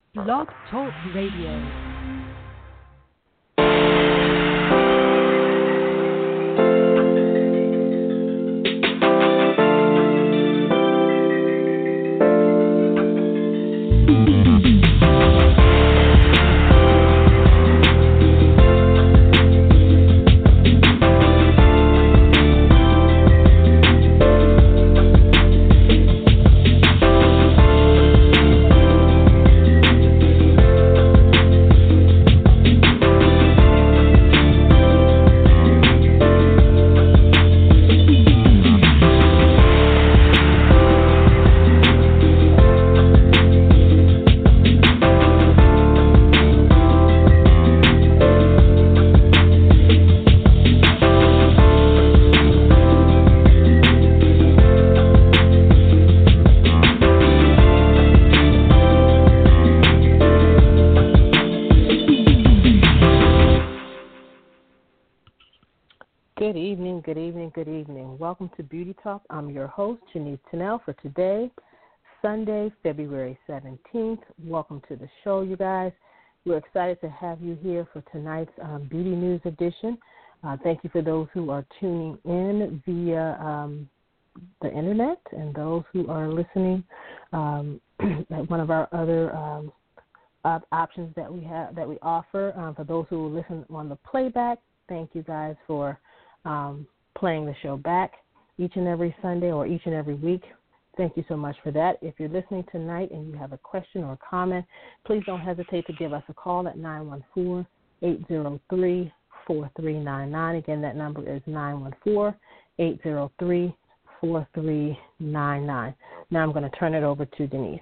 Blog Talk Radio. Good evening. Welcome to Beauty Talk. I'm your host, Janice Tennell, for today, Sunday, February 17th. Welcome to the show, you guys. We're excited to have you here for tonight's Beauty News edition. Thank you for those who are tuning in via the internet and those who are listening at one of our other options that we have that we offer. For those who will listen on the playback, thank you guys for playing the show back each and every Sunday or each and every week. Thank you so much for that. If you're listening tonight and you have a question or a comment, please don't hesitate to give us a call at 914-803-4399. Again, that number is 914-803-4399. Now I'm going to turn it over to Denise.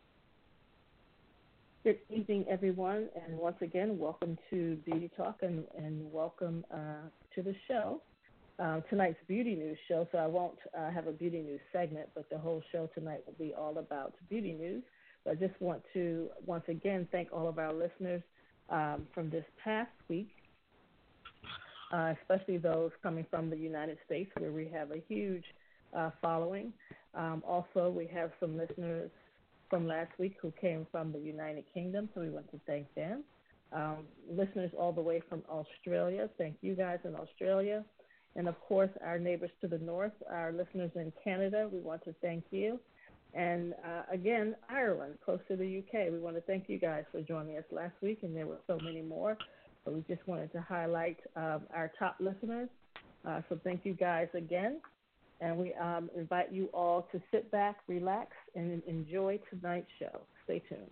Good evening, everyone, and once again, welcome to Beauty Talk and welcome to the show. Tonight's Beauty News show, so I won't have a Beauty News segment, but the whole show tonight will be all about Beauty News. But I just want to, once again, thank all of our listeners from this past week, especially those coming from the United States, where we have a huge following. Also, we have some listeners from last week who came from the United Kingdom, so we want to thank them. Listeners all the way from Australia, thank you guys in Australia. And, of course, our neighbors to the north, our listeners in Canada, we want to thank you. And, again, Ireland, close to the UK, we want to thank you guys for joining us last week, and there were so many more. But we just wanted to highlight our top listeners. So thank you guys again. And we invite you all to sit back, relax, and enjoy tonight's show. Stay tuned.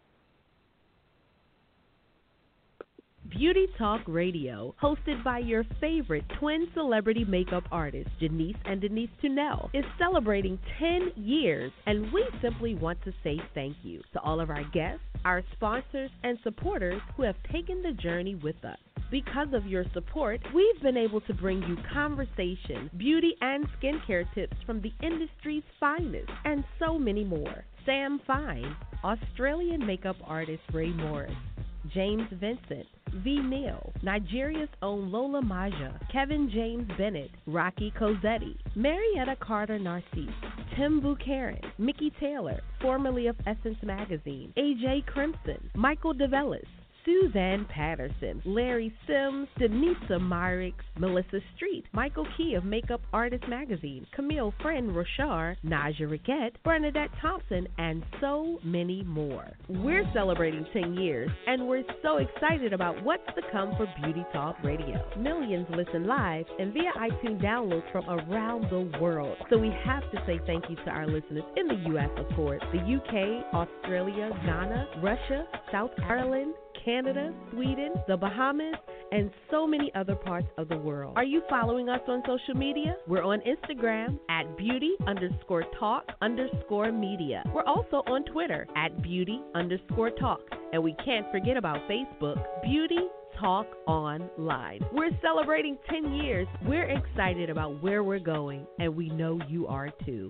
Beauty Talk Radio, hosted by your favorite twin celebrity makeup artists, Janice and Denise Tunnell, is celebrating 10 years, and we simply want to say thank you to all of our guests, our sponsors, and supporters who have taken the journey with us. Because of your support, we've been able to bring you conversations, beauty and skincare tips from the industry's finest, and so many more. Sam Fine, Australian makeup artist Ray Morris, James Vincent, V. Neal, Nigeria's own Lola Maja, Kevin James Bennett, Rocky Cosetti, Marietta Carter Narcisse, Tim Buchanan, Mickey Taylor, formerly of Essence Magazine, AJ Crimson, Michael DeVellis, Suzanne Patterson, Larry Sims, Denisa Myricks, Melissa Street, Michael Key of Makeup Artist Magazine, Camille Friend Rochard, Naja Riquette, Bernadette Thompson, and so many more. We're celebrating 10 years, and we're so excited about what's to come for Beauty Talk Radio. Millions listen live and via iTunes downloads from around the world. So we have to say thank you to our listeners in the U.S., of course, the UK, Australia, Ghana, Russia, South Ireland, Canada, Sweden, the Bahamas, and so many other parts of the world. Are you following us on social media? We're on Instagram at beauty_talk_media. We're also on Twitter at beauty_talk. And we can't forget about Facebook, Beauty Talk Online. We're celebrating 10 years. We're excited about where we're going, and we know you are too.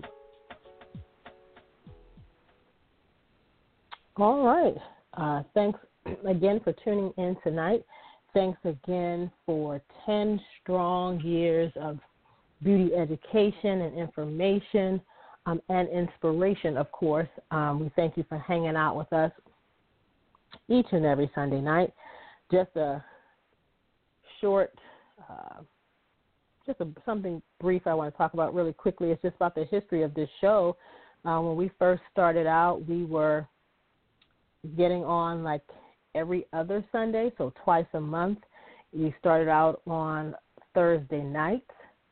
All right. Thanks again for tuning in tonight. Thanks again for 10 strong years of beauty education and information and inspiration, of course. We thank you for hanging out with us each and every Sunday night. Just a short, something brief I want to talk about really quickly. It's just about the history of this show. When we first started out, we were getting on like every other Sunday, so twice a month. We started out on Thursday nights,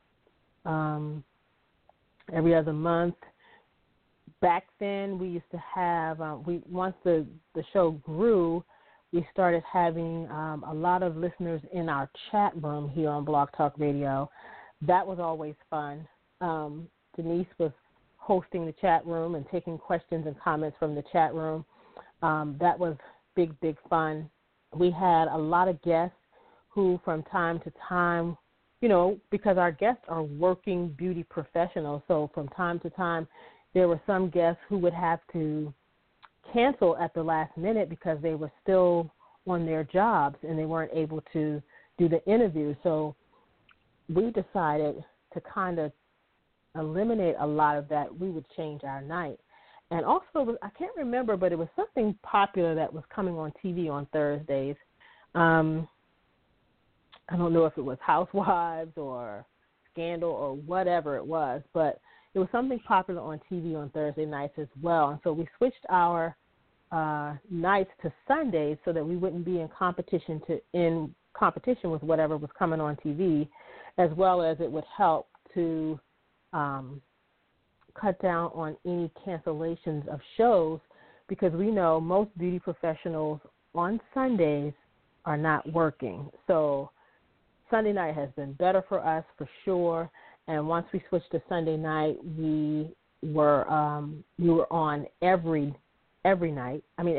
every other month. Back then, we used to have, once the show grew, we started having a lot of listeners in our chat room here on Blog Talk Radio. That was always fun. Denise was hosting the chat room and taking questions and comments from the chat room. That was big fun. We had a lot of guests who from time to time, because our guests are working beauty professionals, so from time to time there were some guests who would have to cancel at the last minute because they were still on their jobs and they weren't able to do the interview. So we decided to kind of eliminate a lot of that. We would change our night. And also, I can't remember, but it was something popular that was coming on TV on Thursdays. I don't know if it was Housewives or Scandal or whatever it was, but it was something popular on TV on Thursday nights as well. And so we switched our nights to Sundays so that we wouldn't be in competition with whatever was coming on TV, as well as it would help to cut down on any cancellations of shows, because we know most beauty professionals on Sundays are not working. So Sunday night has been better for us for sure. And once we switched to Sunday night, we were on every night. I mean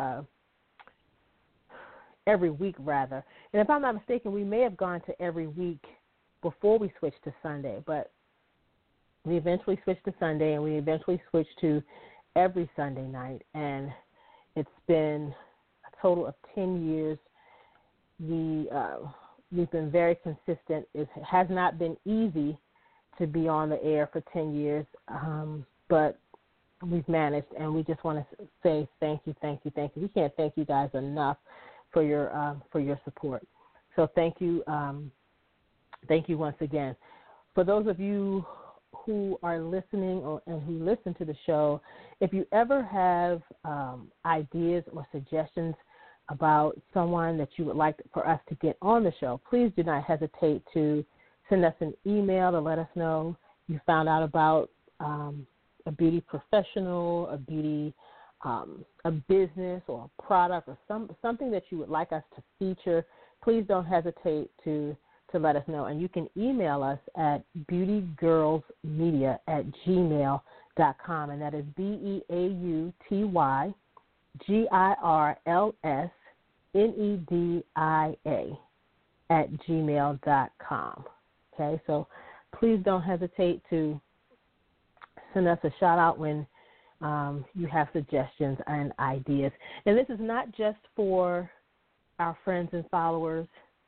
every week rather. And if I'm not mistaken, we may have gone to every week before we switched to Sunday, but we eventually switched to Sunday, and we eventually switched to every Sunday night. And it's been a total of 10 years. We've been very consistent. It has not been easy to be on the air for 10 years, but we've managed, and we just want to say thank you. We can't thank you guys enough for your support. So thank you once again. For those of you who are listening and who listen to the show, if you ever have ideas or suggestions about someone that you would like for us to get on the show, please do not hesitate to send us an email to let us know you found out about a beauty professional, a business or a product or something that you would like us to feature. Please don't hesitate to let us know. And you can email us at beautygirlsmedia@gmail.com, and that is BEAUTYGIRLSMEDIA@gmail.com. Okay, so please don't hesitate to send us a shout out when you have suggestions and ideas. And this is not just for our friends and followers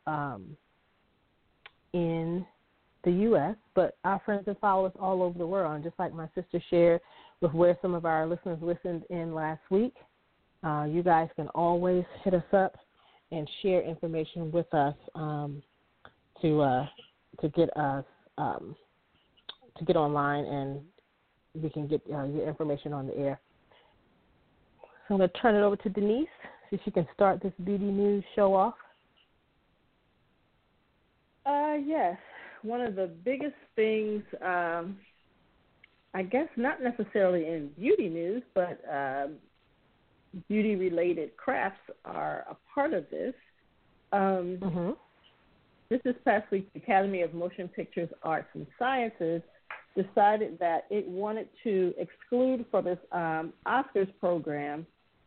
in the U.S., but our friends and followers all over the world. And just like my sister shared with where some of our listeners listened in last week, you guys can always hit us up and share information with us to get us to get online, and we can get your information on the air. So I'm going to turn it over to Denise, see if she can start this beauty news show off. Yes. One of the biggest things, I guess not necessarily in beauty news, but beauty-related crafts are a part of this. This past week, the Academy of Motion Pictures, Arts, and Sciences decided that it wanted to exclude from its Oscars program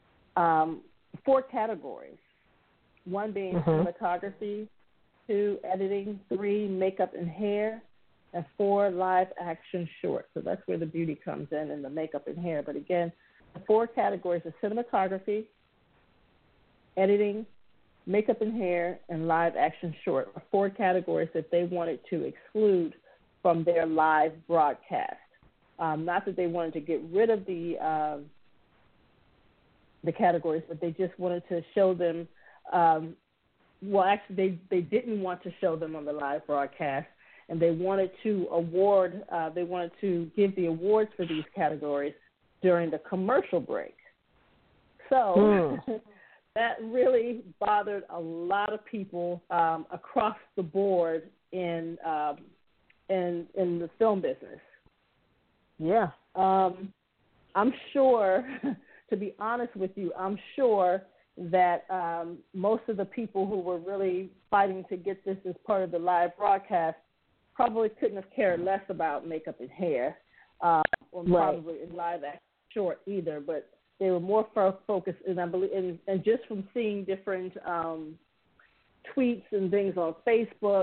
4 categories, one being cinematography, 2, editing, 3, makeup and hair, and 4, live action shorts. So that's where the beauty comes in the makeup and hair. But again, the 4 categories are cinematography, editing, makeup and hair, and live action short are 4 categories that they wanted to exclude from their live broadcast. Not that they wanted to get rid of the the categories, but they just wanted to show them. Well, actually, they didn't want to show them on the live broadcast, and they wanted to give the awards for these categories during the commercial break. So that really bothered a lot of people across the board in the film business. Yeah. I'm sure, to be honest with you, I'm sure that most of the people who were really fighting to get this as part of the live broadcast probably couldn't have cared less about makeup and hair, or probably in live action short either, but they were more focused, and I believe, and just from seeing different tweets and things on Facebook,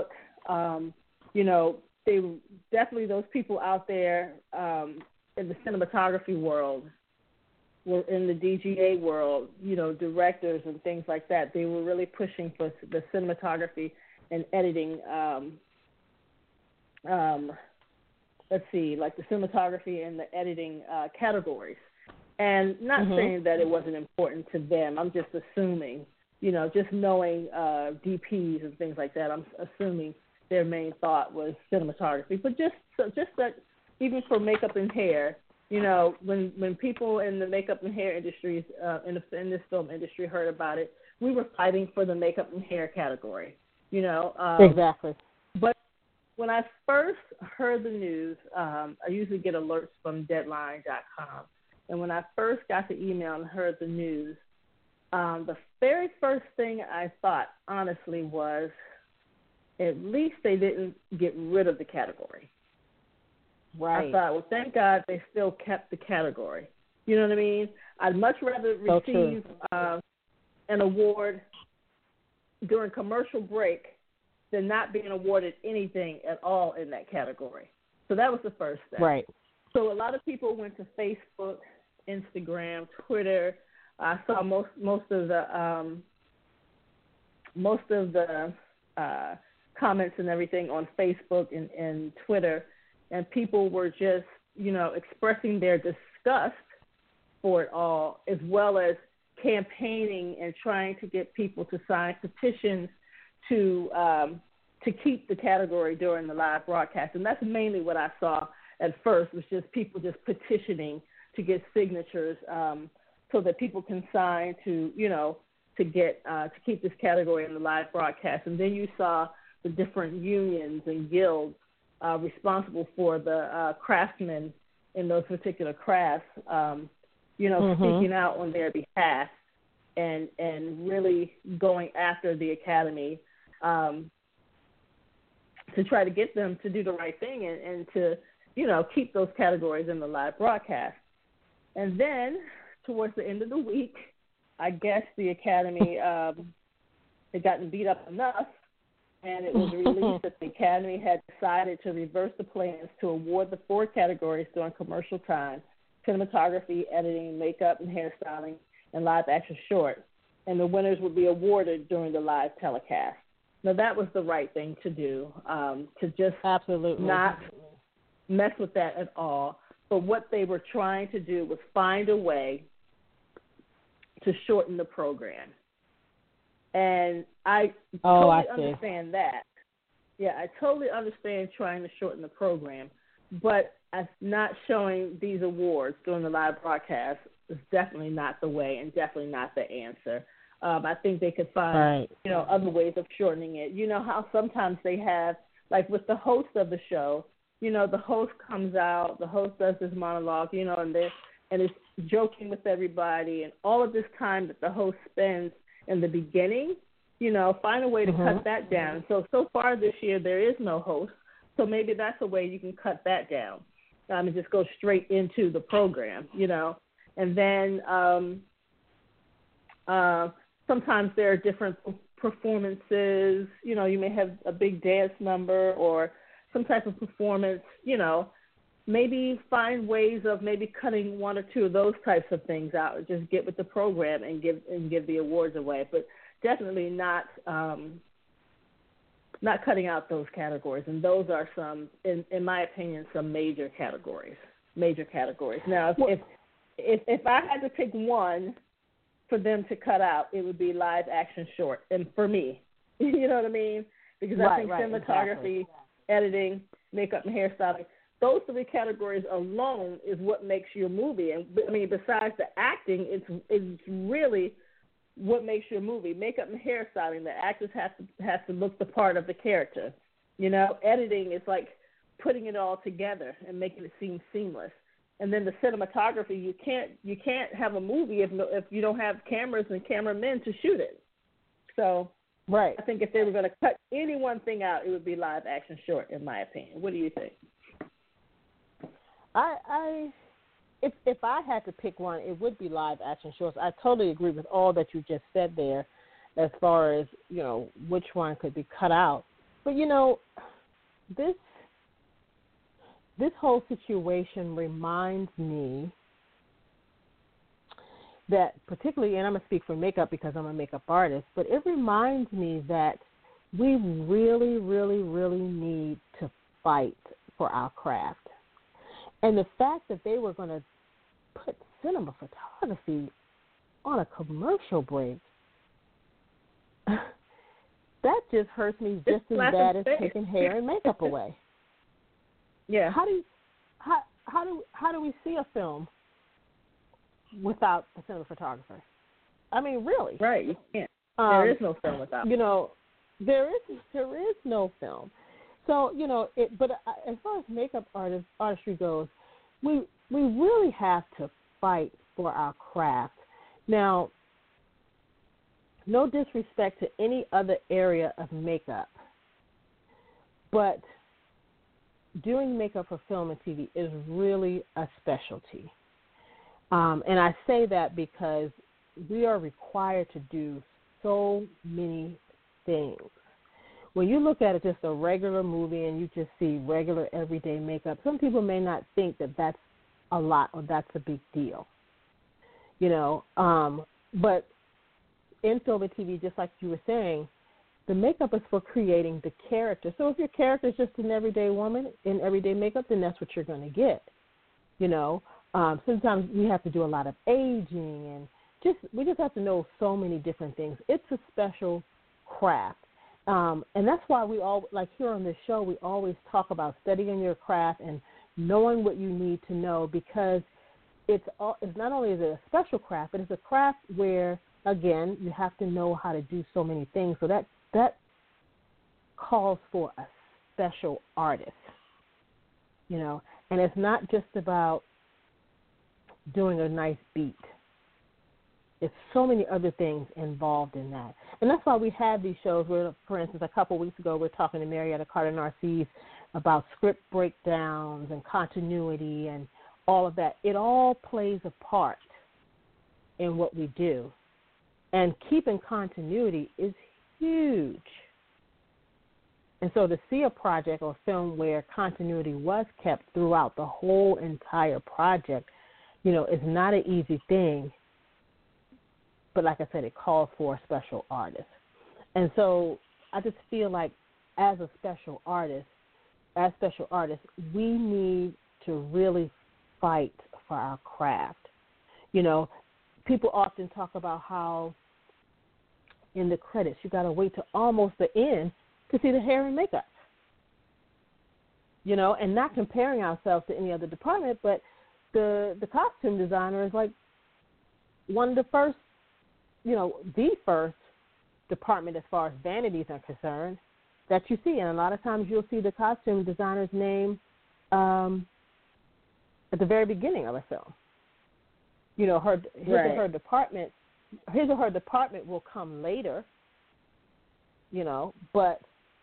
they were definitely, those people out there in the cinematography world, were in the DGA world, directors and things like that. They were really pushing for the cinematography and editing. Like the cinematography and the editing categories. And not saying that it wasn't important to them. I'm just assuming, just knowing DPs and things like that, I'm assuming their main thought was cinematography. But just that, even for makeup and hair, when people in the makeup and hair industries, in this film industry heard about it, we were fighting for the makeup and hair category, Exactly. But when I first heard the news, I usually get alerts from Deadline.com. And when I first got the email and heard the news, the very first thing I thought, honestly, was at least they didn't get rid of the category. Right. I thought, well, thank God they still kept the category. You know what I mean? I'd much rather receive an award during commercial break than not being awarded anything at all in that category. So that was the first step. Right. So a lot of people went to Facebook, Instagram, Twitter. I saw most of the comments and everything on Facebook and Twitter, and people were just, expressing their disgust for it all, as well as campaigning and trying to get people to sign petitions to keep the category during the live broadcast. And that's mainly what I saw at first, was just people just petitioning to get signatures so that people can sign to keep this category in the live broadcast. And then you saw the different unions and guilds responsible for the craftsmen in those particular crafts, speaking out on their behalf and really going after the Academy to try to get them to do the right thing and to, keep those categories in the live broadcast. And then towards the end of the week, I guess the Academy had gotten beat up enough, and it was released that the Academy had decided to reverse the plans to award the 4 categories during commercial time: cinematography, editing, makeup and hairstyling, and live action short. And the winners would be awarded during the live telecast. Now, that was the right thing to do, to just absolutely not mess with that at all. But what they were trying to do was find a way to shorten the program. And I totally understand that. Yeah, I totally understand trying to shorten the program. But not showing these awards during the live broadcast is definitely not the way and definitely not the answer. I think they could find, other ways of shortening it. You know how sometimes they have, like with the host of the show, the host comes out, the host does this monologue, and it's joking with everybody, and all of this time that the host spends in the beginning, find a way to cut that down. So far this year there is no host, so maybe that's a way you can cut that down and just go straight into the program, And then sometimes there are different performances. You may have a big dance number or some type of performance, maybe find ways of maybe cutting 1 or 2 of those types of things out. Just get with the program and give the awards away, but definitely not cutting out those categories. And those are some, in my opinion, some major categories. Now, if I had to pick one for them to cut out, it would be live action short. And for me, you know what I mean? Because I think cinematography, editing, makeup, and hairstyling, those three categories alone is what makes your movie. And I mean, besides the acting, it's really what makes your movie. Makeup and hairstyling, the actors have to look the part of the character. You know, editing is like putting it all together and making it seem seamless. And then the cinematography, you can't have a movie if you don't have cameras and cameramen to shoot it. So right. I think if they were going to cut any one thing out, it would be live action short, in my opinion. What do you think? If I had to pick one, it would be live action shorts. I totally agree with all that you just said there, as far as, you know, which one could be cut out. But, you know, this whole situation reminds me that, particularly, and I'm going to speak for makeup because I'm a makeup artist, but it reminds me that we really, really, really need to fight for our craft. And the fact that they were going to put cinema photography on a commercial break, that just hurts me just as bad as taking hair and makeup away. Yeah. How do we see a film without a cinematographer? I mean, really? Right. You can't. There is no film without. You know, there is no film. So, you know, but as far as makeup artistry goes, we really have to fight for our craft. Now, no disrespect to any other area of makeup, but doing makeup for film and TV is really a specialty. And I say that because we are required to do so many things. When you look at it, just a regular movie, and you just see regular everyday makeup, some people may not think that that's a lot or that's a big deal, you know. But in film and TV, just like you were saying, the makeup is for creating the character. So if your character is just an everyday woman in everyday makeup, then that's what you're going to get, you know. Sometimes we have to do a lot of aging, and we just have to know so many different things. It's a special craft. And that's why we all, like here on this show, we always talk about studying your craft and knowing what you need to know, because it's not only is it a special craft, but it's a craft where, again, you have to know how to do so many things. So that calls for a special artist, you know. And it's not just about doing a nice beat. There's so many other things involved in that. And that's why we have these shows where, for instance, a couple of weeks ago, we're talking to Marietta Carter-Narcisse about script breakdowns and continuity and all of that. It all plays a part in what we do. And keeping continuity is huge. And so to see a project or film where continuity was kept throughout the whole entire project, you know, is not an easy thing. But like I said, it calls for a special artist. And so I just feel like as special artists, we need to really fight for our craft. You know, people often talk about how in the credits you got to wait to almost the end to see the hair and makeup. You know, and not comparing ourselves to any other department, but the costume designer is like one of the first, you know, the first department as far as vanities are concerned that you see. And a lot of times you'll see the costume designer's name at the very beginning of a film. You know, his or her department will come later, you know, but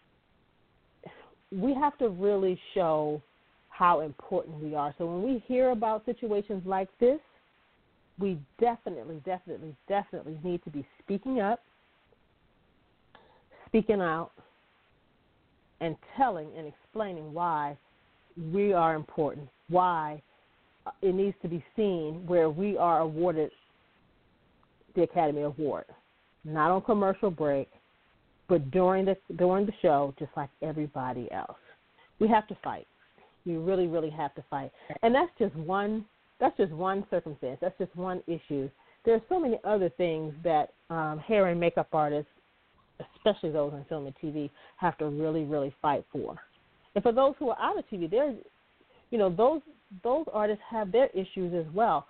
we have to really show how important we are. So when we hear about situations like this, we definitely need to be speaking up, speaking out, and telling and explaining why we are important, why it needs to be seen where we are awarded the Academy Award, not on commercial break, but during the show, just like everybody else. We have to fight. We really have to fight. And that's just one circumstance. That's just one issue there's so many other things that hair and makeup artists, especially those in film and TV, have to really, really fight for. And for those who are out of TV, there's, those artists have their issues as well.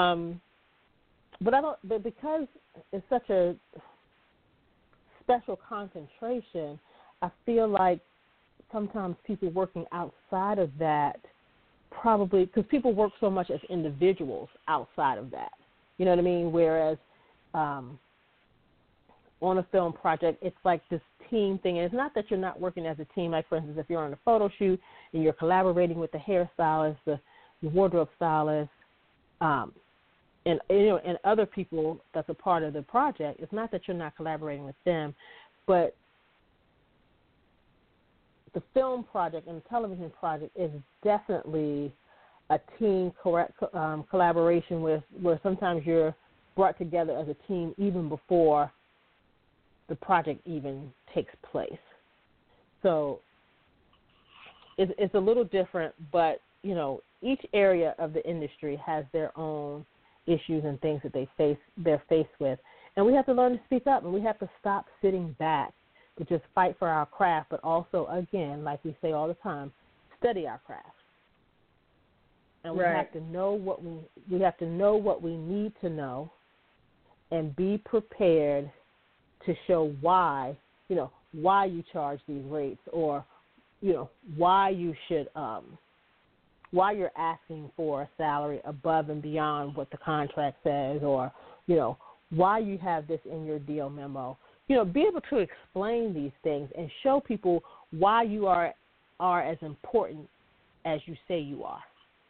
But because it's such a special concentration, I feel like sometimes people working outside of that probably, because people work so much as individuals outside of that. You know what I mean? Whereas on a film project, it's like this team thing. And it's not that you're not working as a team. Like, for instance, if you're on a photo shoot and you're collaborating with the hairstylist, the wardrobe stylist, and other people that's a part of the project, it's not that you're not collaborating with them, but the film project and the television project is definitely a team collaboration where sometimes you're brought together as a team even before the project even takes place. So it's a little different, but, each area of the industry has their own issues and things that they're faced with. And we have to learn to speak up, and we have to stop sitting back to just fight for our craft, but also, again, like we say all the time, study our craft. And we have to know what we need to know, and be prepared to show why you charge these rates, or why you should why you're asking for a salary above and beyond what the contract says, or why you have this in your deal memo. Be able to explain these things and show people why you are as important as you say you are.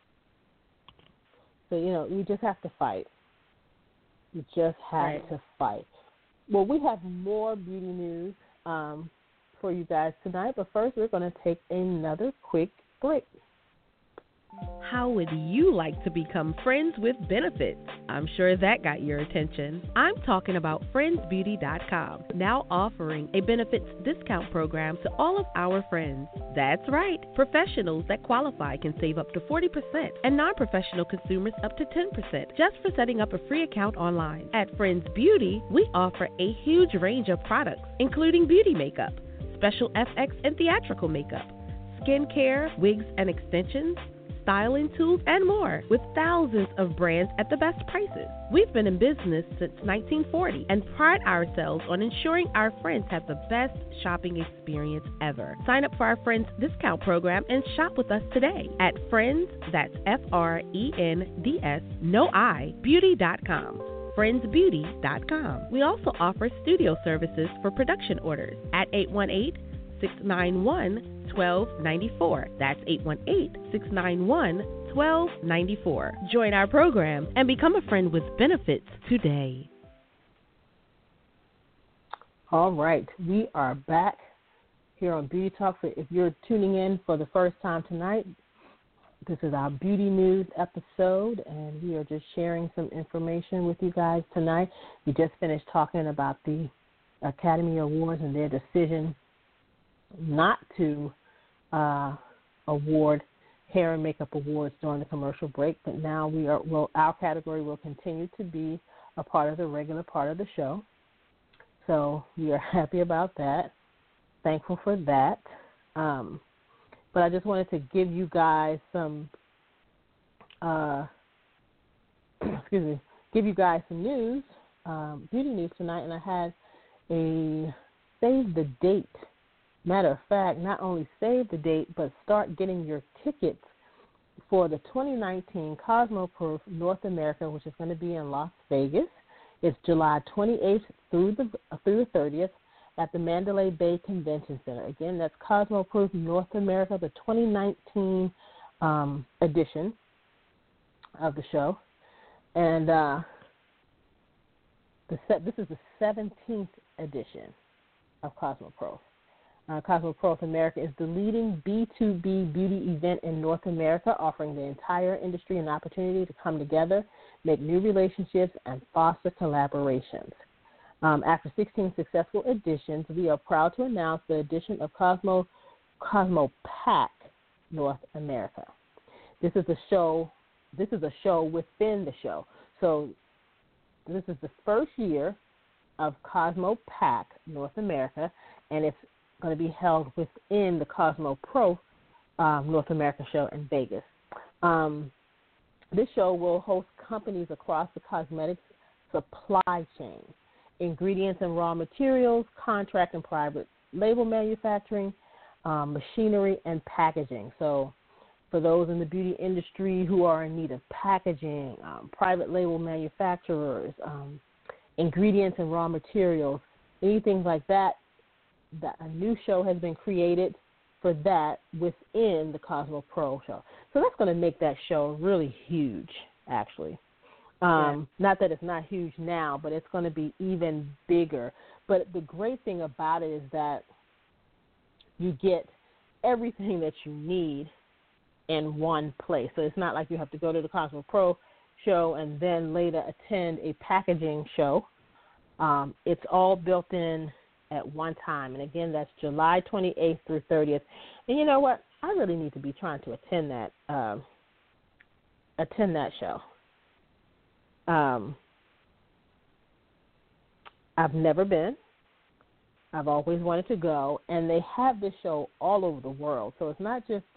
So, we just have to fight. We just have to fight. Well, we have more beauty news for you guys tonight, but first we're going to take another quick break. How would you like to become friends with benefits? I'm sure that got your attention. I'm talking about friendsbeauty.com, now offering a benefits discount program to all of our friends. That's right. Professionals that qualify can save up to 40% and non-professional consumers up to 10% just for setting up a free account online. At Friends Beauty, we offer a huge range of products, including beauty makeup, special FX and theatrical makeup, skincare, wigs and extensions, styling tools, and more, with thousands of brands at the best prices. We've been in business since 1940 and pride ourselves on ensuring our friends have the best shopping experience ever. Sign up for our Friends discount program and shop with us today at Friends, that's FRENDS, no I, beauty.com. friendsbeauty.com. We also offer studio services for production orders at 818-691-1294. That's 818-691-1294. Join our program and become a friend with benefits today. All right, we are back here on Beauty Talk. So if you're tuning in for the first time tonight, this is our beauty news episode, and we are just sharing some information with you guys tonight. We just finished talking about the Academy Awards and their decision not to award hair and makeup awards during the commercial break, but now our category will continue to be a part of the regular part of the show. So we are happy about that, thankful for that. But I just wanted to give you guys some, news, beauty news tonight, and I had a save the date. Matter of fact, not only save the date, but start getting your tickets for the 2019 Cosmoprof North America, which is going to be in Las Vegas. It's July 28th through the 30th at the Mandalay Bay Convention Center. Again, that's Cosmoprof North America, the 2019 edition of the show. And this is the 17th edition of Cosmoprof. Cosmoprof America is the leading B2B beauty event in North America, offering the entire industry an opportunity to come together, make new relationships, and foster collaborations. After 16 successful editions, we are proud to announce the addition of Cosmo Pack North America. This is a show within the show. So this is the first year of Cosmo Pack North America, and it's going to be held within the Cosmo Pro North America show in Vegas. This show will host companies across the cosmetics supply chain, ingredients and raw materials, contract and private label manufacturing, machinery, and packaging. So for those in the beauty industry who are in need of packaging, private label manufacturers, ingredients and raw materials, anything like that, a new show has been created for that within the Cosmo Pro show. So that's going to make that show really huge, actually. Not that it's not huge now, but it's going to be even bigger. But the great thing about it is that you get everything that you need in one place. So it's not like you have to go to the Cosmo Pro show and then later attend a packaging show. It's all built in at one time. And, again, that's July 28th through 30th. And you know what? I really need to be trying to attend that show. I've never been. I've always wanted to go. And they have this show all over the world. So it's not just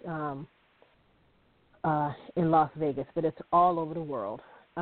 in Las Vegas, but it's all over the world.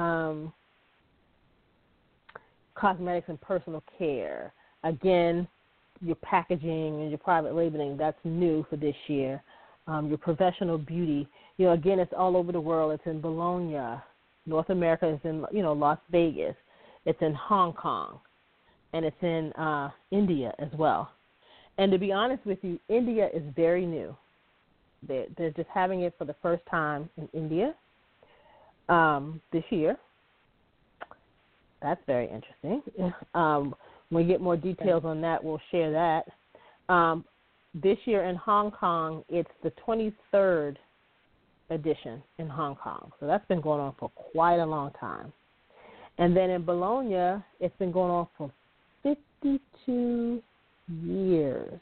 Cosmetics and personal care. Again, your packaging and your private labeling, that's new for this year. Your professional beauty, again, it's all over the world. It's in Bologna. North America is in, Las Vegas. It's in Hong Kong. And it's in India as well. And to be honest with you, India is very new. They're just having it for the first time in India this year. That's very interesting. When we get more details on that, we'll share that. This year in Hong Kong, it's the 23rd edition in Hong Kong. So that's been going on for quite a long time. And then in Bologna, it's been going on for 52 years.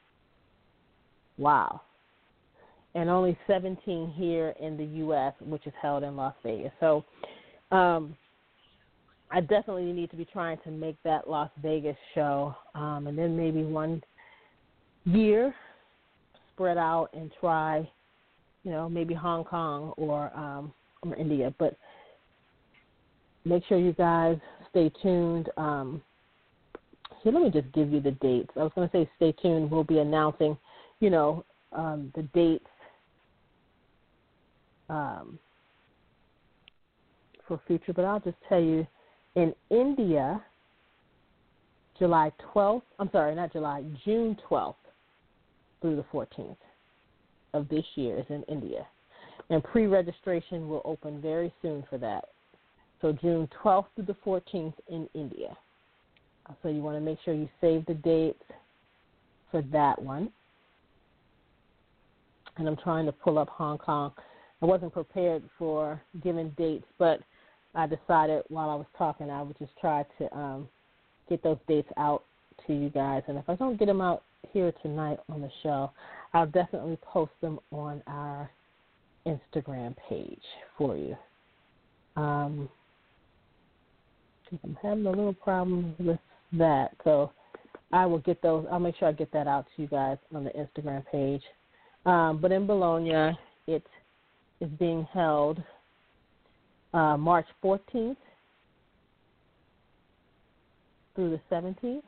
Wow. And only 17 here in the U.S., which is held in Las Vegas. So I definitely need to be trying to make that Las Vegas show, and then maybe one year spread out and try, maybe Hong Kong or India. But make sure you guys stay tuned. Here, let me just give you the dates. I was going to say stay tuned. We'll be announcing, the dates for future, but I'll just tell you, in India, June 12th through the 14th of this year is in India. And pre-registration will open very soon for that. So June 12th through the 14th in India. So you want to make sure you save the dates for that one. And I'm trying to pull up Hong Kong. I wasn't prepared for giving dates, but I decided while I was talking I would just try to get those dates out to you guys. And if I don't get them out here tonight on the show, I'll definitely post them on our Instagram page for you. I'm having a little problem with that, so I will get those. I'll make sure I get that out to you guys on the Instagram page. But in Bologna, it is being held March 14th through the 17th.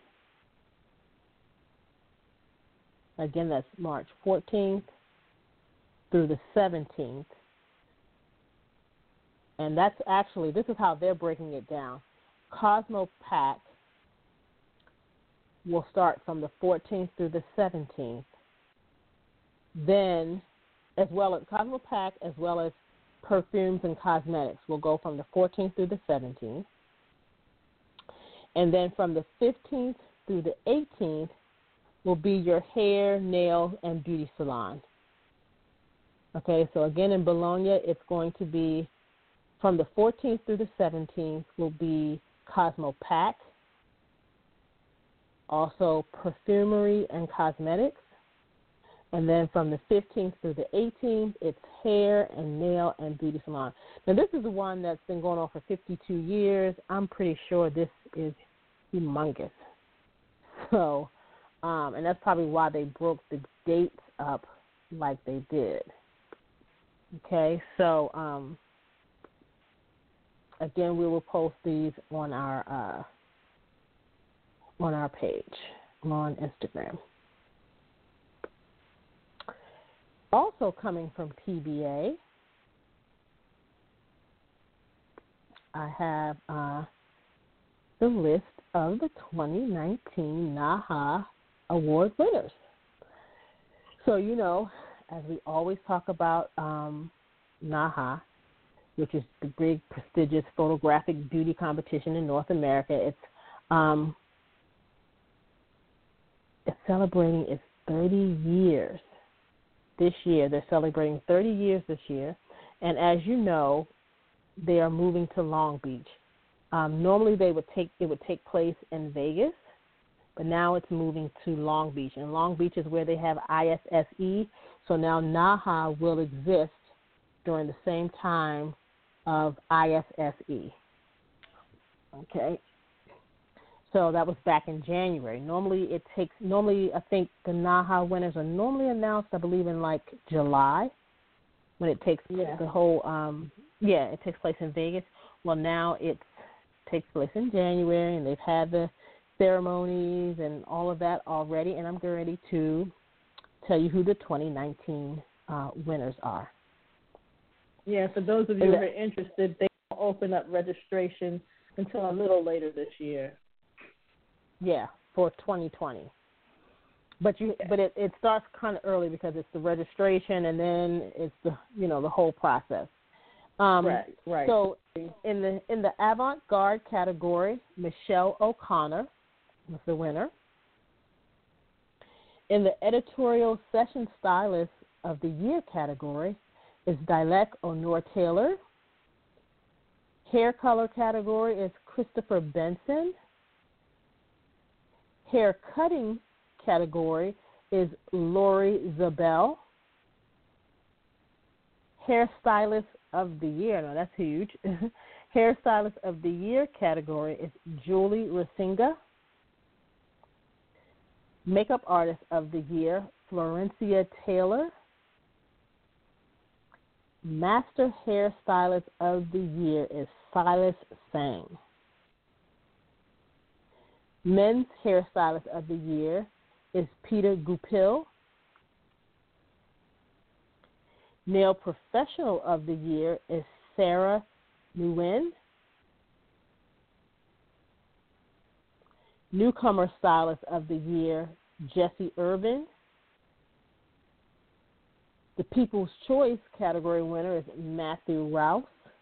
Again, that's March 14th through the 17th. And that's actually, this is how they're breaking it down. Cosmo Pack will start from the 14th through the 17th. Then, as well as Cosmo Pack, as well as perfumes and cosmetics, will go from the 14th through the 17th. And then from the 15th through the 18th will be your hair, nail, and beauty salon. Okay, so again in Bologna, it's going to be from the 14th through the 17th will be Cosmo Pack, also perfumery and cosmetics. And then from the 15th through the 18th, it's hair and nail and beauty salon. Now, this is the one that's been going on for 52 years. I'm pretty sure this is humongous. So, and that's probably why they broke the dates up like they did. Okay, so again, we will post these on our page on Instagram. Also coming from PBA, I have the list of the 2019 NAHA Award winners. So, you know, as we always talk about NAHA, which is the big, prestigious photographic beauty competition in North America, it's celebrating its 30 years. This year, they're celebrating 30 years this year, and as you know, they are moving to Long Beach. Normally, it would take place in Vegas, but now it's moving to Long Beach, and Long Beach is where they have ISSE. So now NAHA will exist during the same time of ISSE. Okay. So that was back in January. Normally I think the NAHA winners are normally announced, I believe, in like July when it takes the whole, it takes place in Vegas. Well, now it takes place in January, and they've had the ceremonies and all of that already, and I'm getting ready to tell you who the 2019 winners are. Yeah, for those of you who are interested, they will open up registration until a little later this year. Yeah, for 2020. But it starts kind of early because it's the registration and then it's the whole process. Right. So in the avant-garde category, Michelle O'Connor was the winner. In the editorial session stylist of the year category is Dilek Onur-Taylor. Hair color category is Christopher Benson. Hair cutting category is Lori Zabel. Hairstylist of the year, now that's huge. Hairstylist of the year category is Julie Rasinga. Makeup artist of the year, Florencia Taylor. Master hairstylist of the year is Silas Sang. Men's hairstylist of the year is Peter Goupil. Nail professional of the year is Sarah Nguyen. Newcomer stylist of the year, Jesse Irvin. The People's Choice category winner is Matthew Rouse.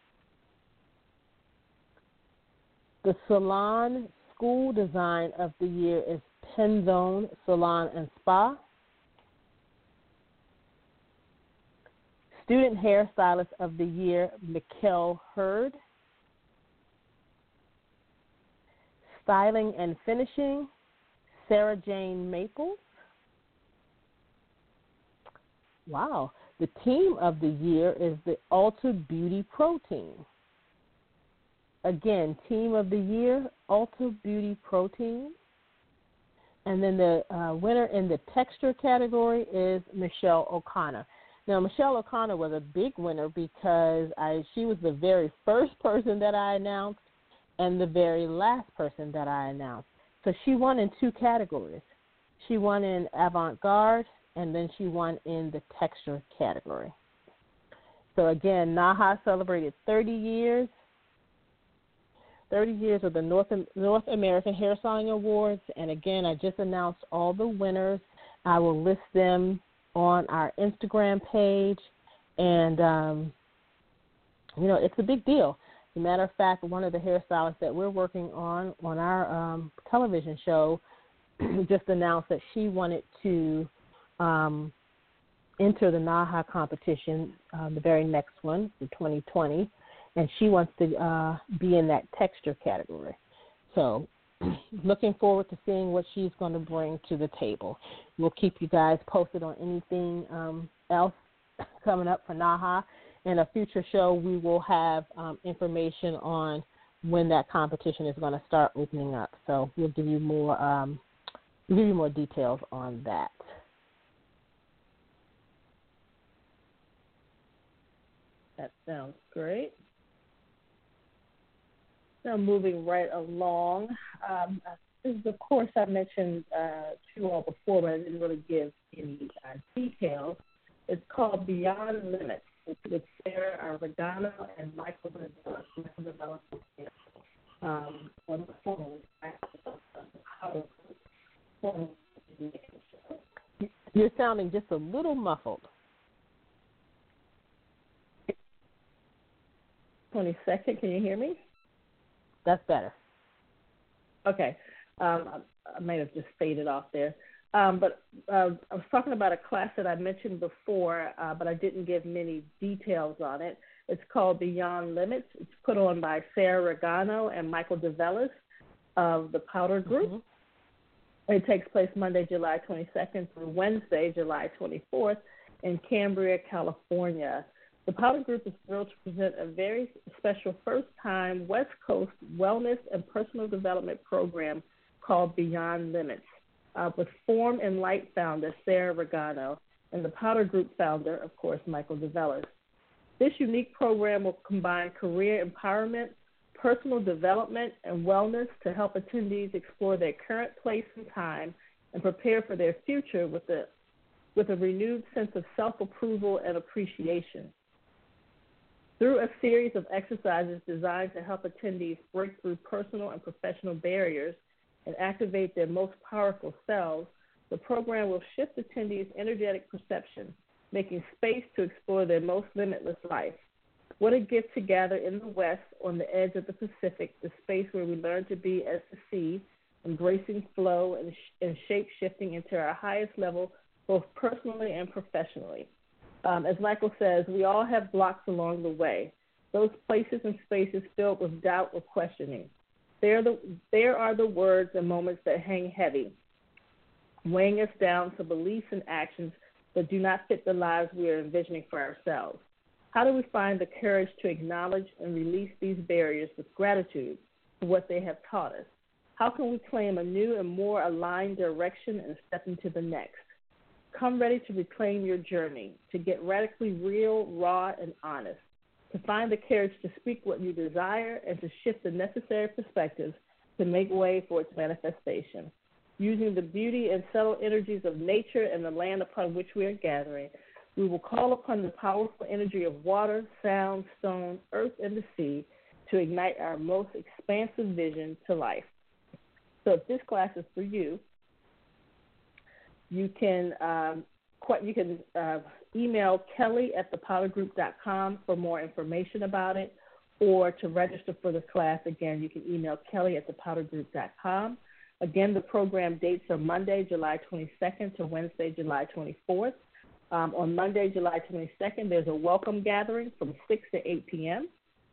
The Salon School Design of the year is Penzone Salon and Spa. Student hairstylist of the year, Mikkel Hurd. Styling and finishing, Sarah Jane Maples. Wow. The team of the year is the Ulta Beauty Pro Team. Again, team of the year, Ulta Beauty Pro Team. And then the winner in the texture category is Michelle O'Connor. Now, Michelle O'Connor was a big winner because she was the very first person that I announced and the very last person that I announced. So she won in two categories. She won in avant-garde, and then she won in the texture category. So, again, NAHA celebrated 30 years. 30 years of the North American Hair Styling Awards. And, again, I just announced all the winners. I will list them on our Instagram page. And, it's a big deal. As a matter of fact, one of the hairstylists that we're working on our television show just announced that she wanted to enter the NAHA competition, the very next one, the 2020, and she wants to be in that texture category. So looking forward to seeing what she's going to bring to the table. We'll keep you guys posted on anything else coming up for NAHA. In a future show, we will have information on when that competition is going to start opening up. So we'll give you more details on that. That sounds great. Now moving right along, this is the course I mentioned to you all before, but I didn't really give any details. It's called Beyond Limits. It's with Sarah Regano and Michael Develop. You're sounding just a little muffled. 22nd, can you hear me? That's better. Okay. I might have just faded off there. But I was talking about a class that I mentioned before, but I didn't give many details on it. It's called Beyond Limits. It's put on by Sarah Regano and Michael DeVellis of the Powder Group. Mm-hmm. It takes place Monday, July 22nd through Wednesday, July 24th in Cambria, California. The Powder Group is thrilled to present a very special first-time West Coast wellness and personal development program called Beyond Limits, with Form and Light founder Sarah Regano and the Powder Group founder, of course, Michael DeVellis. This unique program will combine career empowerment, personal development, and wellness to help attendees explore their current place and time and prepare for their future with a renewed sense of self-approval and appreciation. Through a series of exercises designed to help attendees break through personal and professional barriers and activate their most powerful selves, the program will shift attendees' energetic perception, making space to explore their most limitless life. What a gift to gather in the West on the edge of the Pacific, the space where we learn to be as the sea, embracing flow and shape-shifting into our highest level, both personally and professionally. As Michael says, we all have blocks along the way, those places and spaces filled with doubt or questioning. There are the words and moments that hang heavy, weighing us down to beliefs and actions that do not fit the lives we are envisioning for ourselves. How do we find the courage to acknowledge and release these barriers with gratitude for what they have taught us? How can we claim a new and more aligned direction and step into the next? Come ready to reclaim your journey, to get radically real, raw, and honest, to find the courage to speak what you desire and to shift the necessary perspectives to make way for its manifestation. Using the beauty and subtle energies of nature and the land upon which we are gathering, we will call upon the powerful energy of water, sound, stone, earth, and the sea to ignite our most expansive vision to life. So if this class is for you, you can email Kelly@thepowdergroup.com for more information about it, or to register for the class, again, you can email Kelly@thepowdergroup.com. Again, the program dates are Monday, July 22nd to Wednesday, July 24th. On Monday, July 22nd, there's a welcome gathering from 6 to 8 p.m.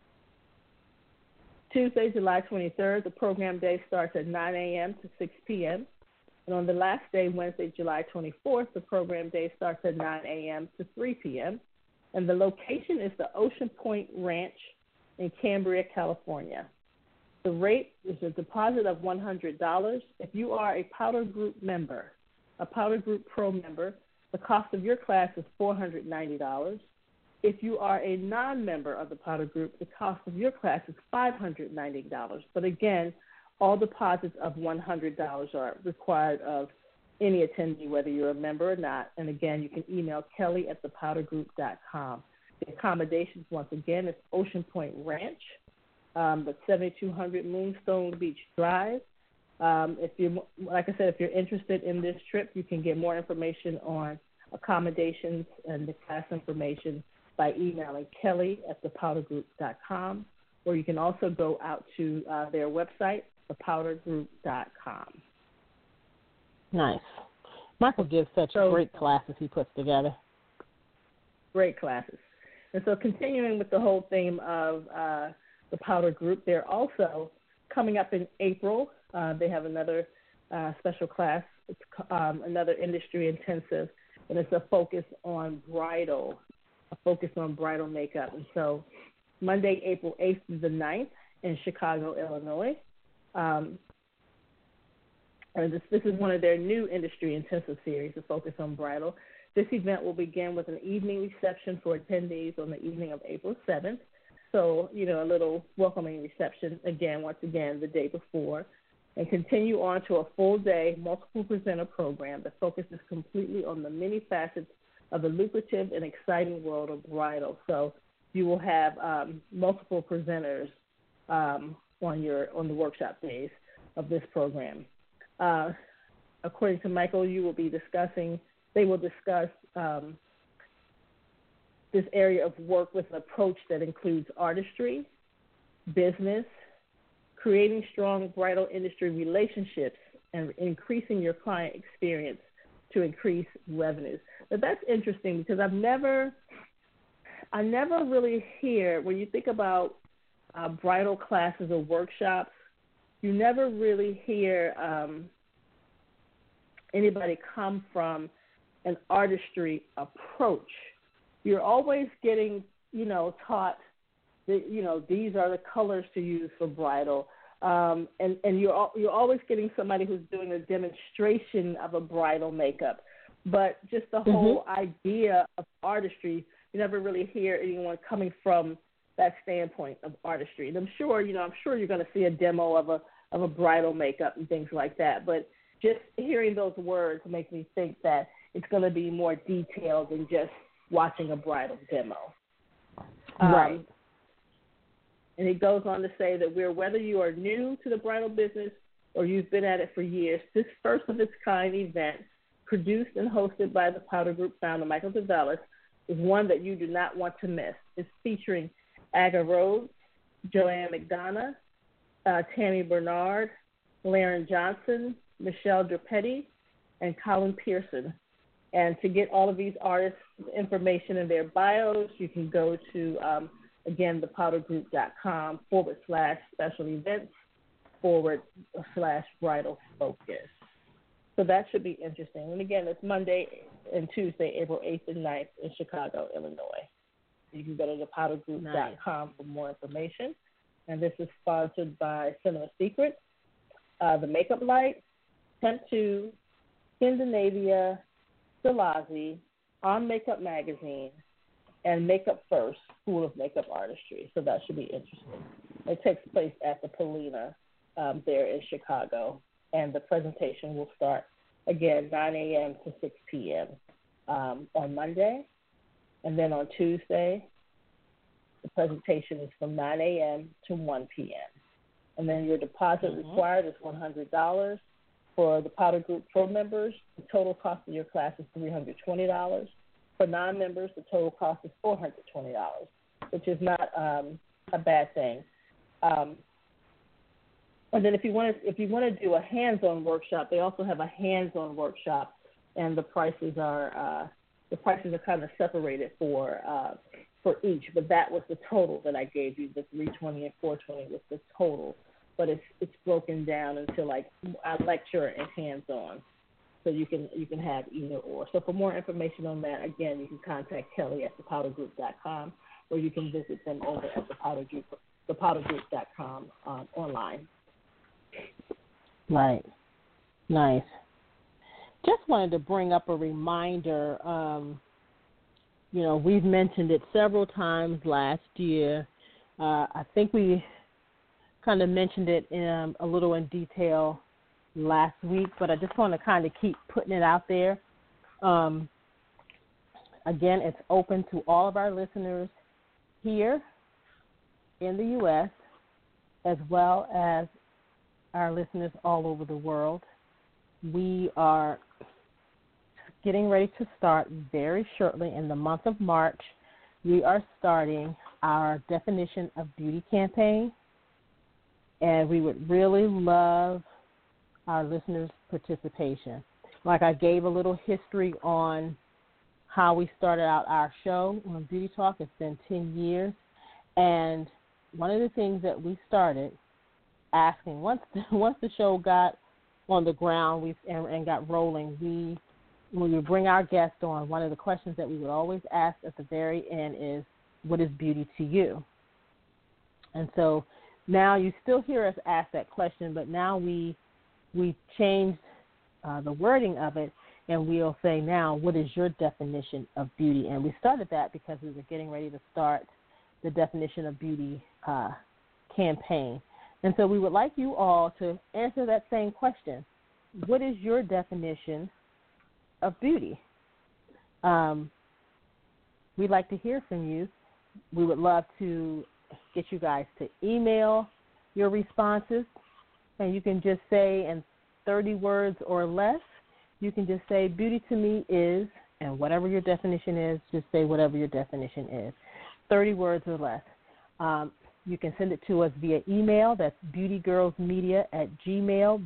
Tuesday, July 23rd, the program day starts at 9 a.m. to 6 p.m. And on the last day, Wednesday, July 24th, the program day starts at 9 a.m. to 3 p.m. And the location is the Ocean Point Ranch in Cambria, California. The rate is a deposit of $100. If you are a Powder Group member, a Powder Group Pro member, the cost of your class is $490. If you are a non-member of the Powder Group, the cost of your class is $590. But again, all deposits of $100 are required of any attendee, whether you're a member or not. And again, you can email Kelly@thepowdergroup.com. The accommodations, once again, is Ocean Point Ranch, that's 7200 Moonstone Beach Drive. If you're interested in this trip, you can get more information on accommodations and the class information by emailing Kelly@thepowdergroup.com, or you can also go out to their website, thepowdergroup.com. Nice. Michael gives such great classes he puts together. Great classes. And so continuing with the whole theme of the Powder Group, they're also coming up in April. They have another special class. It's another industry intensive, and it's a focus on bridal makeup. And so Monday, April 8th through the 9th in Chicago, Illinois. This is one of their new industry intensive series, a focus on bridal. This event will begin with an evening reception for attendees on the evening of April 7th. So, a little welcoming reception, once again, the day before, and continue on to a full-day, multiple presenter program that focuses completely on the many facets of the lucrative and exciting world of bridal. So you will have multiple presenters on the workshop days of this program. According to Michael, they will discuss this area of work with an approach that includes artistry, business, creating strong bridal industry relationships, and increasing your client experience to increase revenues. But that's interesting because I never really hear, when you think about bridal classes or workshops, you never really hear anybody come from an artistry approach. You're always getting, taught that, these are the colors to use for bridal. And you're always getting somebody who's doing a demonstration of a bridal makeup. But just the whole idea of artistry, you never really hear anyone coming from that standpoint of artistry. And I'm sure you're going to see a demo of a bridal makeup and things like that. But just hearing those words makes me think that it's going to be more detailed than just watching a bridal demo. Right. And it goes on to say that whether you are new to the bridal business or you've been at it for years, this first of its kind event, produced and hosted by the Powder Group founder Michael DeVellis, is one that you do not want to miss. It's featuring Aga Rhodes, Joanne McDonough, Tammy Bernard, Laren Johnson, Michelle Drapetti, and Colin Pearson. And to get all of these artists' information in their bios, you can go to, thepowdergroup.com/special events/bridal focus. So that should be interesting. And again, it's Monday and Tuesday, April 8th and 9th in Chicago, Illinois. You can go to thepowdergroup.com for more information. And this is sponsored by Cinema Secret, The Makeup Light, Temp 2, Scandinavia, Stilazzi, On Makeup Magazine, and Makeup First, School of Makeup Artistry. So that should be interesting. It takes place at the Polina there in Chicago, and the presentation will start, 9 a.m. to 6 p.m. On Monday. And then on Tuesday, the presentation is from 9 a.m. to 1 p.m. And then your deposit required is $100. For the Powder Group Pro members, the total cost of your class is $320. For non-members, the total cost is $420, which is not a bad thing. And then if you want to do a hands-on workshop, they also have a hands-on workshop, and the prices are kind of separated for each. But that was the total that I gave you. The $320 and $420 was the total. But it's broken down into like a lecture and hands-on, so you can have either or. So for more information on that, again, you can contact Kelly at thepowdergroup.com, or you can visit them over at thepowdergroup.com online. Right. Nice. Just wanted to bring up a reminder. We've mentioned it several times last year. I think we kind of mentioned it a little in detail last week, but I just want to kind of keep putting it out there. Again, it's open to all of our listeners here in the U.S. as well as our listeners all over the world. We are getting ready to start very shortly in the month of March. We are starting our Definition of Beauty campaign, and we would really love our listeners' participation. Like I gave a little history on how we started out our show on Beauty Talk. It's been 10 years, and one of the things that we started asking once the show got on the ground and got rolling, when we bring our guest on, one of the questions that we would always ask at the very end is, what is beauty to you? And so now you still hear us ask that question, but now we changed the wording of it, and we'll say now, what is your definition of beauty? And we started that because we were getting ready to start the definition of beauty campaign. And so we would like you all to answer that same question. What is your definition of beauty? We'd like to hear from you. We would love to get you guys to email your responses, and you can just say in 30 words or less, you can just say beauty to me is, and whatever your definition is, just say whatever your definition is, 30 words or less. You can send it to us via email. That's beautygirlsmedia@gmail,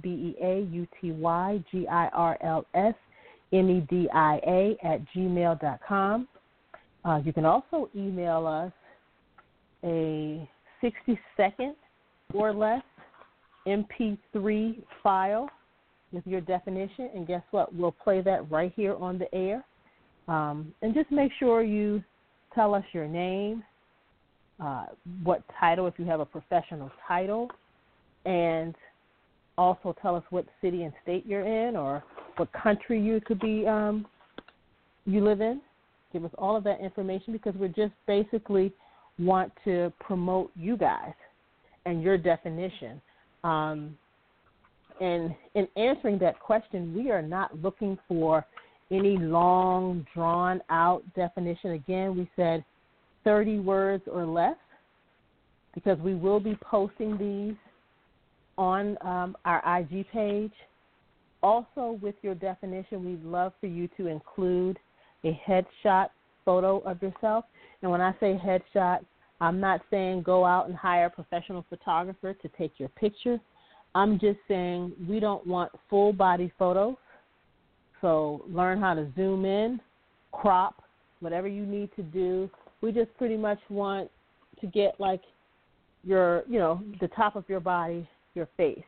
BEAUTYGIRLSMEDIA@gmail.com. You can also email us a 60-second or less MP3 file with your definition, and guess what? We'll play that right here on the air. And just make sure you tell us your name, what title, if you have a professional title, and also tell us what city and state you're in or what country you could be you live in. Give us all of that information because we just basically want to promote you guys and your definition. And in answering that question, we are not looking for any long, drawn-out definition. Again, we said 30 words or less because we will be posting these on our IG page. Also, with your definition, we'd love for you to include a headshot photo of yourself. And when I say headshot, I'm not saying go out and hire a professional photographer to take your picture. I'm just saying we don't want full-body photos. So learn how to zoom in, crop, whatever you need to do. We just pretty much want to get like your, the top of your body, your face,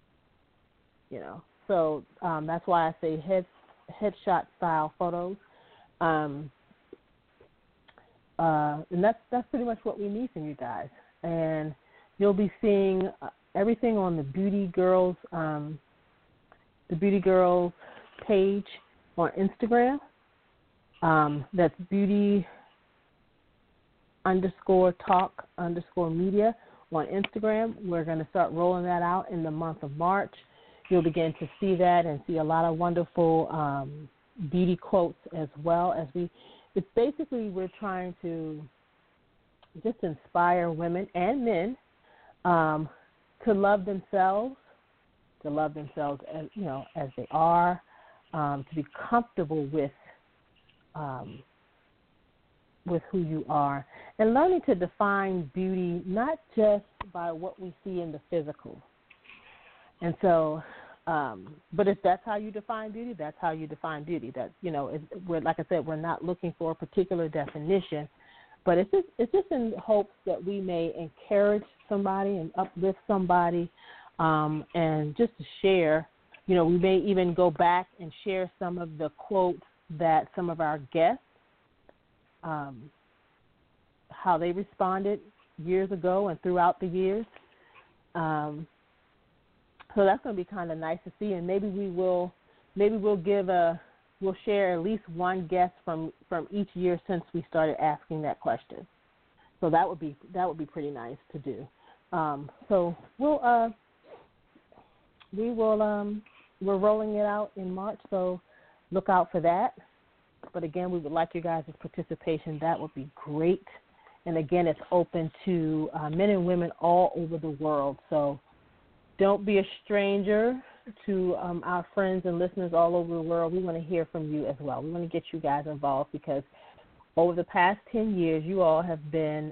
So that's why I say headshot style photos. And that's pretty much what we need from you guys. And you'll be seeing everything on the Beauty Girls page on Instagram. That's beauty_talk_media on Instagram. We're going to start rolling that out in the month of March. You'll begin to see that and see a lot of wonderful beauty quotes as well as it's basically we're trying to just inspire women and men to love themselves as as they are, to be comfortable with who you are, and learning to define beauty not just by what we see in the physical. And so, but if that's how you define beauty, that's how you define beauty. That we're, like I said, we're not looking for a particular definition, but it's just in hopes that we may encourage somebody and uplift somebody, and just to share. We may even go back and share some of the quotes that some of our guests, how they responded years ago and throughout the years. So that's going to be kind of nice to see, and maybe we'll share at least one guest from each year since we started asking that question. So that would be pretty nice to do. So we're rolling it out in March, so look out for that. But again, we would like your guys' participation. That would be great. And again, it's open to men and women all over the world. So don't be a stranger to our friends and listeners all over the world. We want to hear from you as well. We want to get you guys involved because over the past 10 years, you all have been,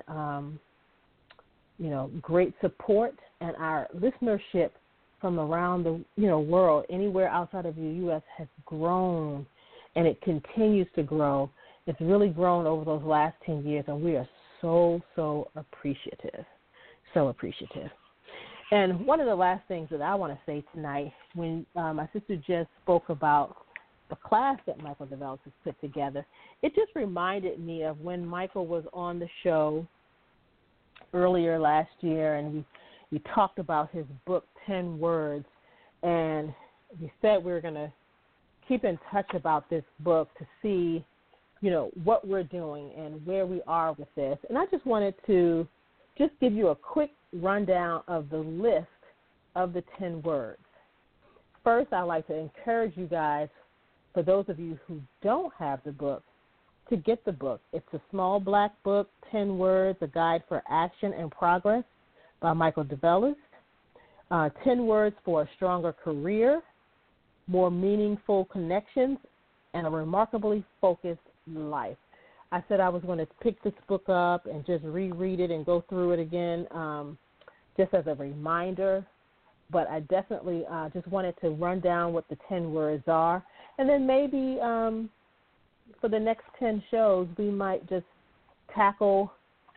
great support, and our listenership from around the world, anywhere outside of the U.S., has grown, and it continues to grow. It's really grown over those last 10 years, and we are so appreciative, so appreciative. And one of the last things that I want to say tonight, when my sister just spoke about the class that Michael DeVellis has put together, it just reminded me of when Michael was on the show earlier last year, and we talked about his book, 10 Words, and we said we were going to keep in touch about this book to see, you know, what we're doing and where we are with this. And I just wanted to just give you a quick rundown of the list of the 10 words. First, I'd like to encourage you guys, for those of you who don't have the book, to get the book. It's a small black book, 10 Words, A Guide for Action and Progress by Michael DeVellis. 10 Words for a Stronger Career, More Meaningful Connections, and a Remarkably Focused Life. I said I was going to pick this book up and just reread it and go through it again just as a reminder, but I definitely just wanted to run down what the 10 words are. And then maybe for the next 10 shows, we might just tackle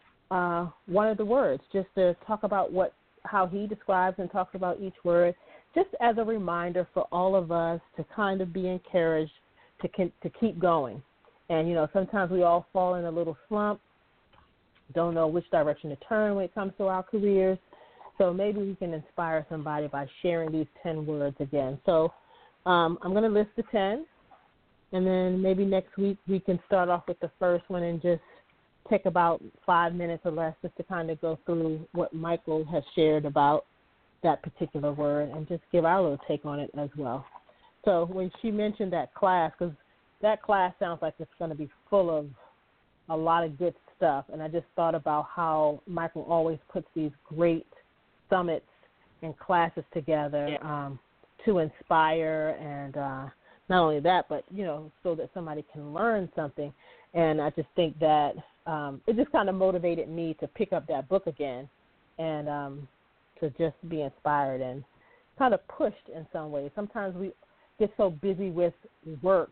one of the words, just to talk about how he describes and talks about each word, just as a reminder for all of us to kind of be encouraged to keep going. And, you know, sometimes we all fall in a little slump, don't know which direction to turn when it comes to our careers. So maybe we can inspire somebody by sharing these 10 words again. So I'm going to list the 10, and then maybe next week we can start off with the first one and just take about 5 minutes or less just to kind of go through what Michael has shared about that particular word and just give our little take on it as well. So when she mentioned that class, because that class sounds like it's going to be full of a lot of good stuff, and I just thought about how Michael always puts these great summits and classes together to inspire, and not only that, but, you know, so that somebody can learn something. And I just think that it just kind of motivated me to pick up that book again and to just be inspired and kind of pushed in some ways. Sometimes we get so busy with work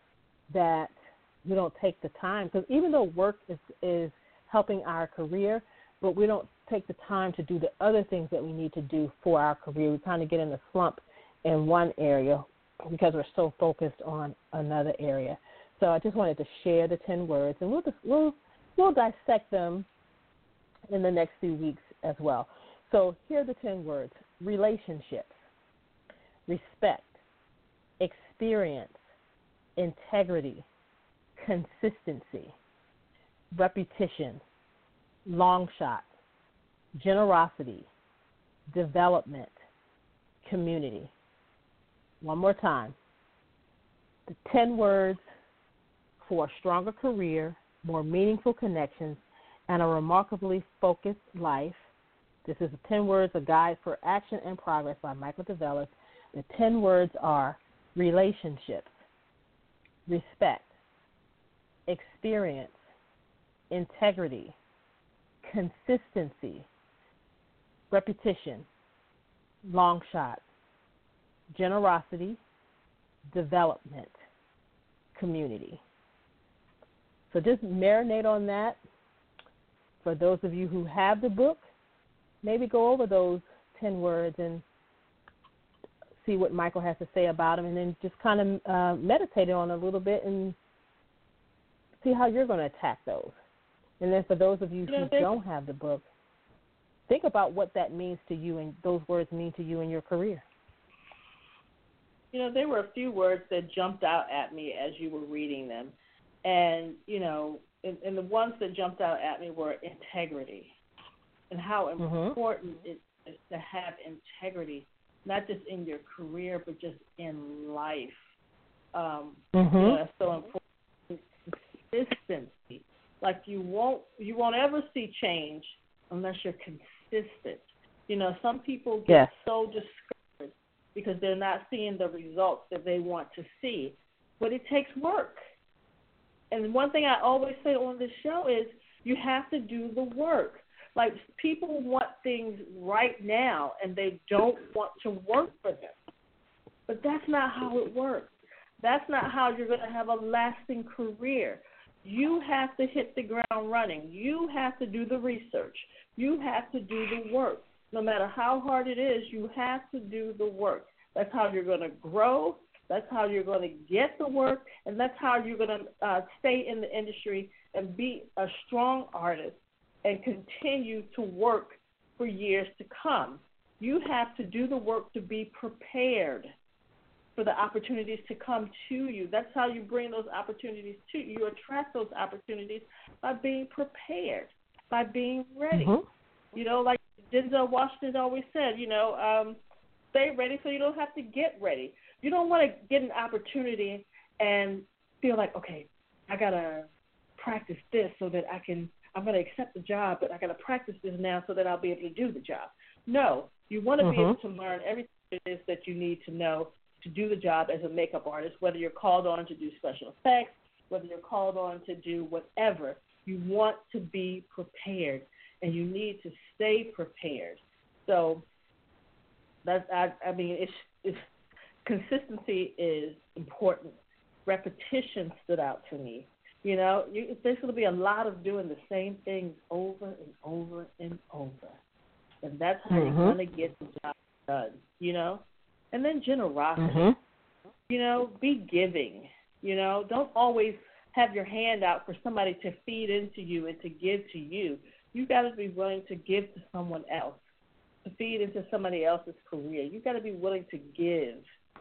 that we don't take the time, because even though work is helping our career, but we don't take the time to do the other things that we need to do for our career. We kind of get in a slump in one area because we're so focused on another area. So I just wanted to share the 10 words, and we'll dissect them in the next few weeks as well. So here are the 10 words: relationships, respect, experience, integrity, consistency, repetition, long shot, generosity, development, community. One more time. The 10 words for a stronger career, more meaningful connections, and a remarkably focused life. This is the 10 words, A Guide for Action and Progress by Michael DeVellis. The 10 words are relationships, respect, experience, integrity, consistency, repetition, long shot, generosity, development, community. So just marinate on that. For those of you who have the book, maybe go over those 10 words and see what Michael has to say about them, and then just kind of meditate on it a little bit and see how you're going to attack those. And then for those of you who don't have the book, think about what that means to you and those words mean to you in your career. You know, there were a few words that jumped out at me as you were reading them. And, you know, and the ones that jumped out at me were integrity and how important it is to have integrity, not just in your career, but just in life. You know, that's so important. Consistency. Like you won't ever see change unless you're consistent. You know, some people get so discouraged because they're not seeing the results that they want to see. But it takes work. And one thing I always say on this show is you have to do the work. Like, people want things right now, and they don't want to work for them. But that's not how it works. That's not how you're going to have a lasting career. You have to hit the ground running. You have to do the research. You have to do the work. No matter how hard it is, you have to do the work. That's how you're going to grow. That's how you're going to get the work. And that's how you're going to stay in the industry and be a strong artist and continue to work for years to come. You have to do the work to be prepared for the opportunities to come to you. That's how you bring those opportunities to you. You attract those opportunities by being prepared, by being ready. You know, like Denzel Washington always said, stay ready so you don't have to get ready. You don't want to get an opportunity and feel like, okay, I got to practice this so that I'm going to accept the job, but I got to practice this now so that I'll be able to do the job. No, you want to be able to learn everything it is that you need to know to do the job as a makeup artist, whether you're called on to do special effects, whether you're called on to do whatever. You want to be prepared, and you need to stay prepared. So that's, it's consistency is important. Repetition stood out to me. There's going to be a lot of doing the same things over and over and over. And that's how you're going to get the job done, And then generosity. Be giving. Don't always have your hand out for somebody to feed into you and to give to you. You got to be willing to give to someone else, to feed into somebody else's career. You got to be willing to give.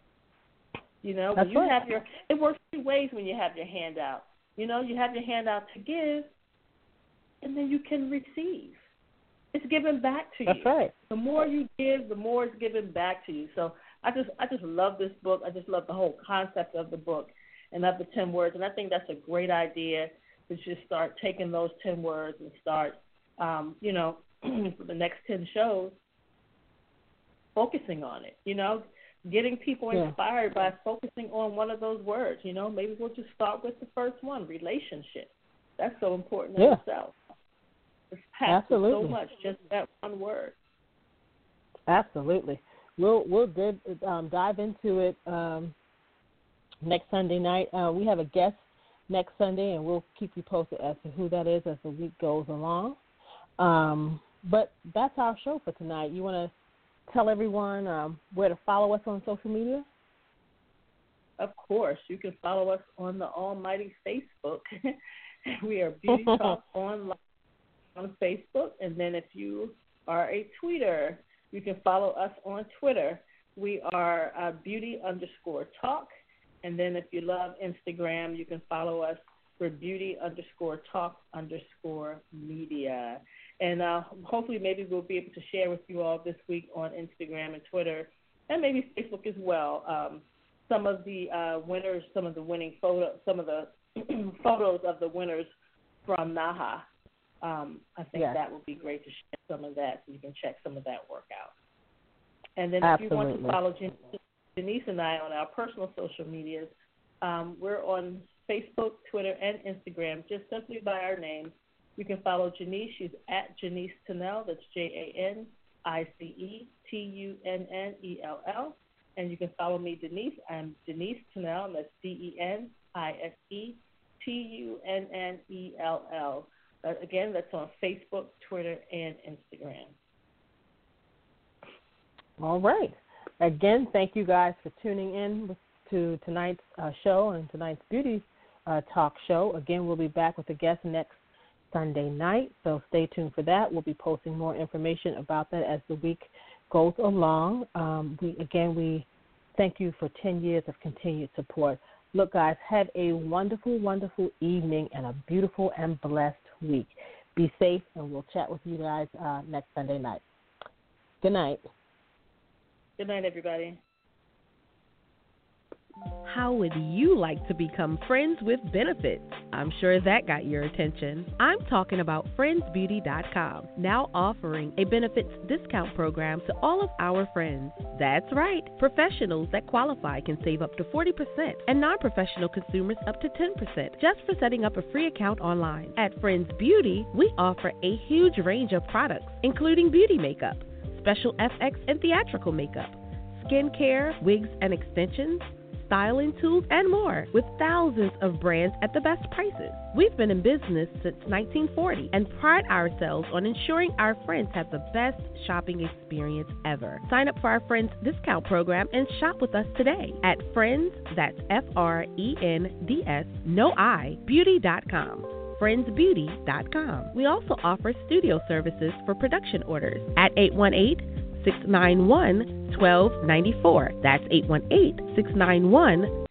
That's right. It works two ways when you have your hand out. You have your hand out to give, and then you can receive. It's given back to you. That's right. The more you give, the more it's given back to you. So I just love this book. I just love the whole concept of the book and of the 10 words. And I think that's a great idea to just start taking those 10 words and start, for the next 10 shows, focusing on it, getting people inspired by focusing on one of those words. Maybe we'll just start with the first one, relationship. That's so important in itself. It's packed with so much, just that one word. Absolutely. We'll dive into it next Sunday night. We have a guest next Sunday, and we'll keep you posted as to who that is as the week goes along. But that's our show for tonight. You want to tell everyone where to follow us on social media? Of course. You can follow us on the almighty Facebook. We are Beauty Talk Online on Facebook. And then if you are a tweeter, you can follow us on Twitter. We are beauty_talk. And then if you love Instagram, you can follow us for beauty_talk_media. And hopefully maybe we'll be able to share with you all this week on Instagram and Twitter, and maybe Facebook as well, some of the winners, some of the winning photos, some of the photos of the winners from NAHA. I think that would be great to share some of that so you can check some of that work out. And then if you want to follow Janice and I on our personal social medias, we're on Facebook, Twitter, and Instagram, just simply by our names. You can follow Janice. She's at Janice Tunnell. That's JANICETUNNELL. And you can follow me, Denise. I'm Denise Tunnell, and that's DENISETUNNELL. Again, that's on Facebook, Twitter, and Instagram. All right. Again, thank you guys for tuning in to tonight's show and tonight's Beauty Talk show. Again, we'll be back with a guest next Sunday night, so stay tuned for that. We'll be posting more information about that as the week goes along. We thank you for 10 years of continued support. Look, guys, have a wonderful, wonderful evening and a beautiful and blessed week. Be safe, and we'll chat with you guys next Sunday night. Good night. Good night, everybody. How would you like to become friends with benefits? I'm sure that got your attention. I'm talking about friendsbeauty.com, now offering a benefits discount program to all of our friends. That's right. Professionals that qualify can save up to 40% and non-professional consumers up to 10% just for setting up a free account online. At Friends Beauty, we offer a huge range of products, including beauty makeup, special FX and theatrical makeup, skincare, wigs and extensions, styling tools, and more, with thousands of brands at the best prices. We've been in business since 1940 and pride ourselves on ensuring our friends have the best shopping experience ever. Sign up for our Friends Discount Program and shop with us today at Friends, that's FRENDS, no I, beauty.com. friendsbeauty.com. We also offer studio services for production orders at 818-691-1294. That's 818-691-1294.